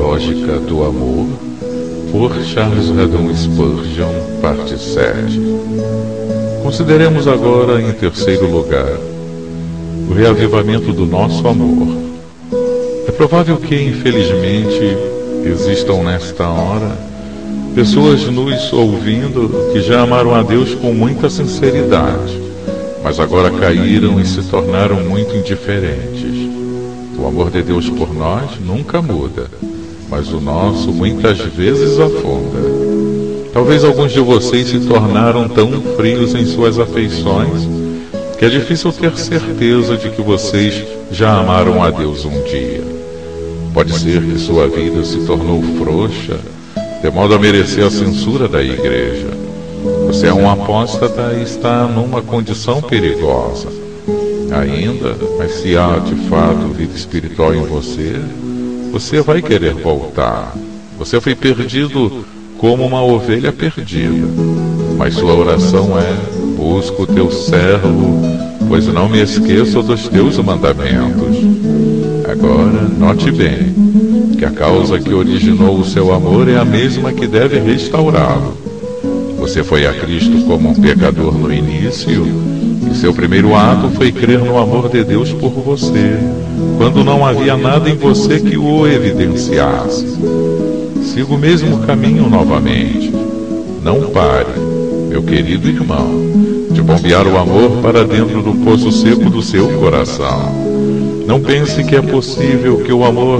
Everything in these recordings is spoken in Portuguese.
Lógica do Amor, por Charles Haddon Spurgeon, parte 7. Consideremos agora, em terceiro lugar, o reavivamento do nosso amor. É provável que, infelizmente, existam nesta hora pessoas nos ouvindo que já amaram a Deus com muita sinceridade, mas agora caíram e se tornaram muito indiferentes. O amor de Deus por nós nunca muda, mas o nosso muitas vezes afunda. Talvez alguns de vocês se tornaram tão frios em suas afeições que é difícil ter certeza de que vocês já amaram a Deus um dia. Pode ser que sua vida se tornou frouxa, de modo a merecer a censura da igreja. Você é um apóstata e está numa condição perigosa. Ainda, mas se há de fato vida espiritual em você, você vai querer voltar. Você foi perdido como uma ovelha perdida. Mas sua oração é: busca o teu servo, pois não me esqueço dos teus mandamentos. Agora, note bem, que a causa que originou o seu amor é a mesma que deve restaurá-lo. Você foi a Cristo como um pecador no início, e seu primeiro ato foi crer no amor de Deus por você, quando não havia nada em você que o evidenciasse. Siga o mesmo caminho novamente. Não pare, meu querido irmão, de bombear o amor para dentro do poço seco do seu coração. Não pense que é possível que o amor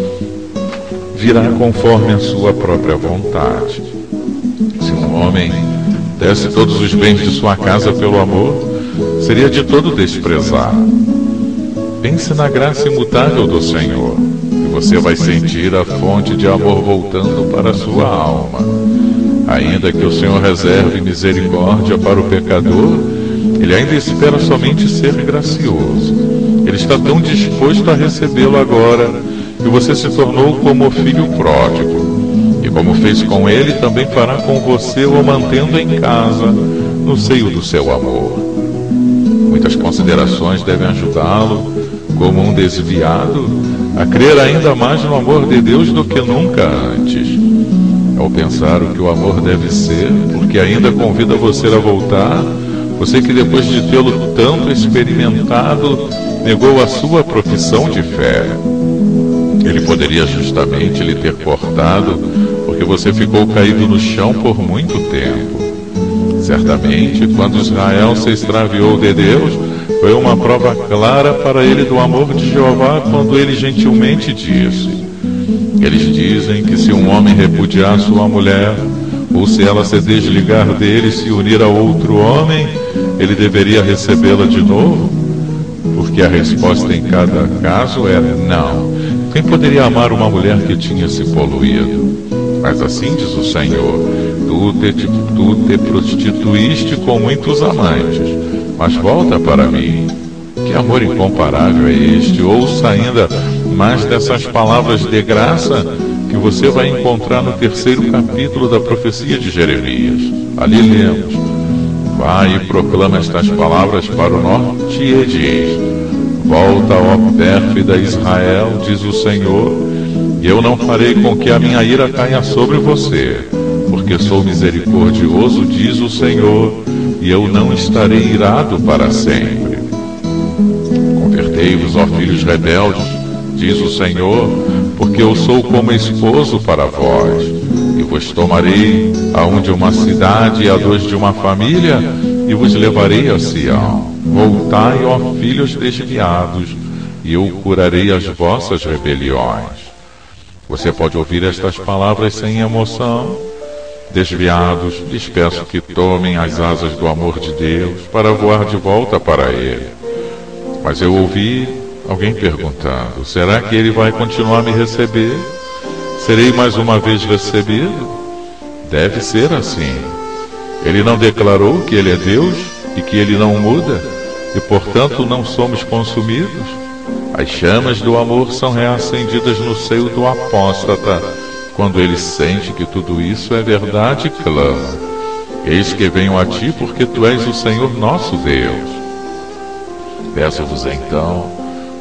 virá conforme a sua própria vontade. Se um homem desse todos os bens de sua casa pelo amor, seria de todo desprezado. Pense na graça imutável do Senhor, e você vai sentir a fonte de amor voltando para a sua alma. Ainda que o Senhor reserve misericórdia para o pecador, Ele ainda espera somente ser gracioso. Ele está tão disposto a recebê-lo agora, que você se tornou como o filho pródigo. E como fez com ele, também fará com você, o mantendo em casa, no seio do seu amor. Muitas considerações devem ajudá-lo, como um desviado, a crer ainda mais no amor de Deus do que nunca antes. Ao pensar o que o amor deve ser, porque ainda convida você a voltar, você que depois de tê-lo tanto experimentado, negou a sua profissão de fé. Ele poderia justamente lhe ter cortado, porque você ficou caído no chão por muito tempo. Certamente, quando Israel se extraviou de Deus, foi uma prova clara para ele do amor de Jeová, quando ele gentilmente disse: eles dizem que se um homem repudiar sua mulher, ou se ela se desligar dele e se unir a outro homem, ele deveria recebê-la de novo? Porque a resposta em cada caso era não. Quem poderia amar uma mulher que tinha se poluído? Mas assim diz o Senhor: tu te prostituíste com muitos amantes, mas volta para mim. Que amor incomparável é este? Ouça ainda mais dessas palavras de graça que você vai encontrar no terceiro capítulo da profecia de Jeremias. Ali lemos: vai e proclama estas palavras para o norte e diz: volta, ó pérfida Israel, diz o Senhor, e eu não farei com que a minha ira caia sobre você, porque sou misericordioso, diz o Senhor, e eu não estarei irado para sempre. Convertei-vos, ó filhos rebeldes, diz o Senhor, porque eu sou como esposo para vós, e vos tomarei a um de uma cidade e a dois de uma família, e vos levarei a Sião. Voltai, ó filhos desviados, e eu curarei as vossas rebeliões. Você pode ouvir estas palavras sem emoção. Desviados, lhes peço que tomem as asas do amor de Deus para voar de volta para Ele. Mas eu ouvi alguém perguntando: será que Ele vai continuar a me receber? Serei mais uma vez recebido? Deve ser assim. Ele não declarou que Ele é Deus e que Ele não muda, e portanto não somos consumidos? As chamas do amor são reacendidas no seio do apóstata, quando ele sente que tudo isso é verdade e clama: eis que venho a ti, porque tu és o Senhor nosso Deus. Peço-vos então,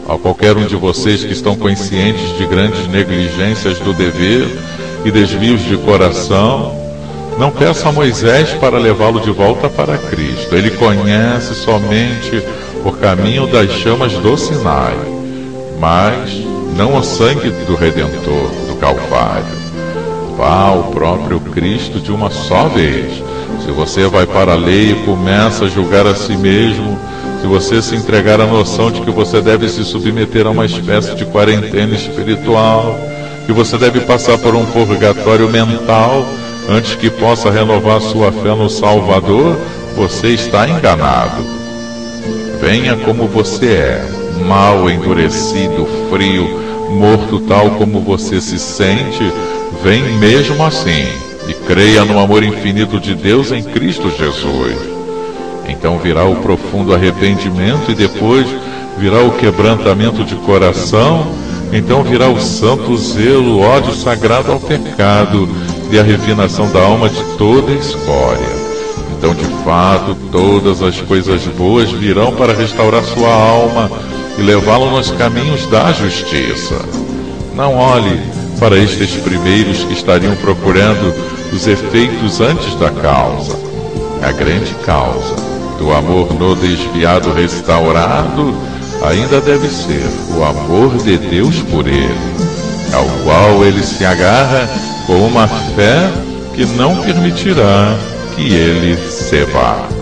A qualquer um de vocês que estão conscientes de grandes negligências do dever e desvios de coração, não peça a Moisés para levá-lo de volta para Cristo. Ele conhece somente o caminho das chamas do Sinai, mas não o sangue do Redentor, do Calvário. Vá ao próprio Cristo de uma só vez. Se você vai para a lei e começa a julgar a si mesmo, se você se entregar à noção de que você deve se submeter a uma espécie de quarentena espiritual, que você deve passar por um purgatório mental antes que possa renovar sua fé no Salvador, você está enganado. Venha como você é, mal, endurecido, frio, morto tal como você se sente, vem mesmo assim, e creia no amor infinito de Deus em Cristo Jesus. Então virá o profundo arrependimento e depois virá o quebrantamento de coração, então virá o santo zelo, o ódio sagrado ao pecado e a refinação da alma de toda a escória. Então, de fato, todas as coisas boas virão para restaurar sua alma e levá-lo nos caminhos da justiça. Não olhe para estes primeiros que estariam procurando os efeitos antes da causa. A grande causa do amor no desviado restaurado ainda deve ser o amor de Deus por ele, ao qual ele se agarra com uma fé que não permitirá que ele se vá.